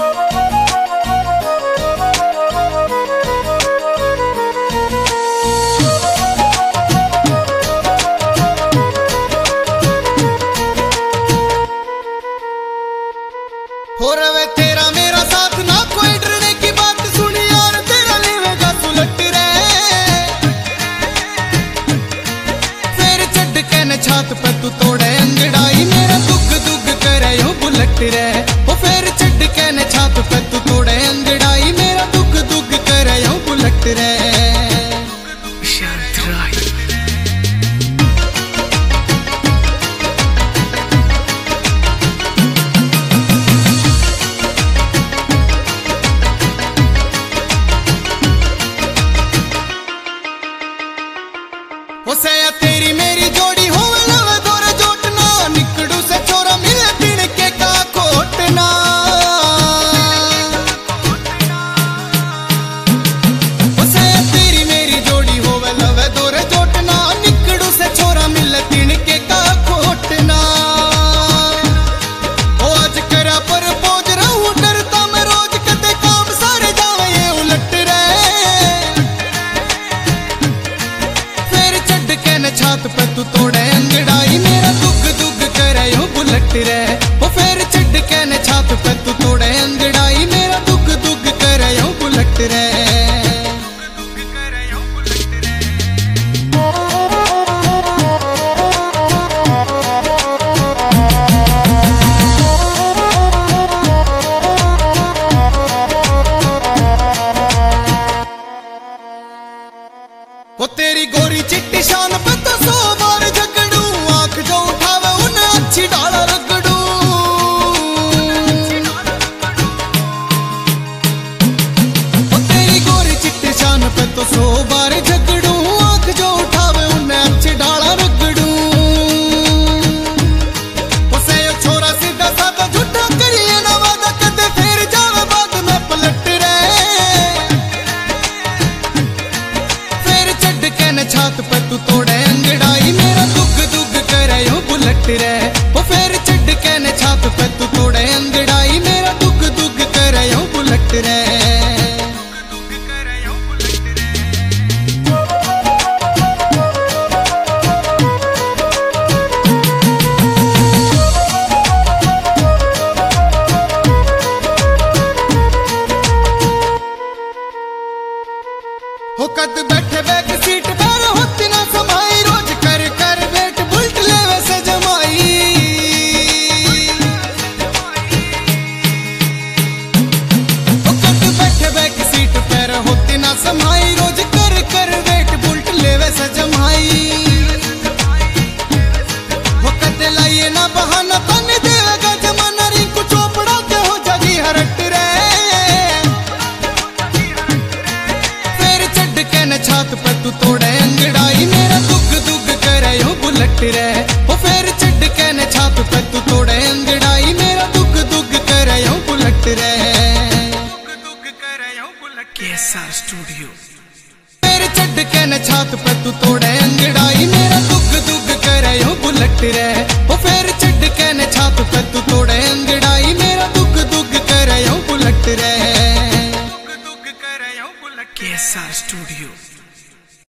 हो रवे तेरा मेरा साथ ना कोई डरने की बात सुनी यार तेरा लेवेगा सुलट रे। फिर चढ़ के न छात पे तू तोड़े अंगड़ाई मेरा दुग दुग करे यूं बुलट रे। ओ फिर चढ़ के न छात पे तू तोड़े अंगड़ाई मेरा दुग दुग करे यूं बुलट रे। ओ सया तेरी मेरी जोड़ी हो लवे दोरे जोटना निकड़ू से छोरा मिले तिणके का कोटना। ओ सया तेरी मेरी जोड़ी हो लवे दोरे जोटना निकड़ू से छोरा मिले तिणके का कोटना। ओ आज करा पर पोज रहूं डरता मैं रोज कदे काम सारे जावे ये उलट रे। छात पे तू तोड़े अंगड़ाई मेरा दुग दुग करे यूं बुलट रे। ओ फिर चढ़ के न छात पे तू तोड़े अंगड़ाई मेरा दुग दुग करे यूं बुलट रे। ओ तेरी गोरी चिट्टी शान पे तो 100 बार झगड़ू आंख जो उठावे उन्हें अच्छी डाला रगड़ू। ओ तेरी गोरी चिट्टी शान पे तो 100 बार झगड़ू आंख जो उठावे उन्हें अच्छी डाला रगड़ू। उसे यो छोरा सीधा साधा झूठा करिए ना वादा कदे फिर जावे बाद में पलट रे। छात पे तू तोड़े अंगड़ाई मेरा दुग दुग करे यूं बुलट रे। ओ फिर चढ़ के न छात पे तू तोड़े अंगड़ाई मेरा दुग दुग करे यूं बुलट रे। हो कद बैठे बैक सीट पर होती ना समाई रोज कर कर वेट बुलट ले वैसे जमाई। हो कद बैठे बैक सीट पर होती ना समाई रोज कर कर वेट बुलट ले वैसे जमाई। हो कद लाइए ना बहाना तन देवेगा जमाना रिंकू चोपड़ा के हो जागी हरट रे। छात पे तू तोड़े अंगड़ाई मेरा दुग दुग करे यूं बुलट रे। ओ फिर चढ़ के न छात पे तू तोड़े अंगड़ाई मेरा दुग दुग करे यूं बुलट रे। KSR studio. फिर चढ़ के न छात पे तू तोड़े अंगड़ाई मेरा दुग दुग करे यूं बुलट रे। ओ फिर चढ़ के न छात पे तू तोड़े अंगड़ाई मेरा दुग दुग करे यूं बुलट रे। KSR studio.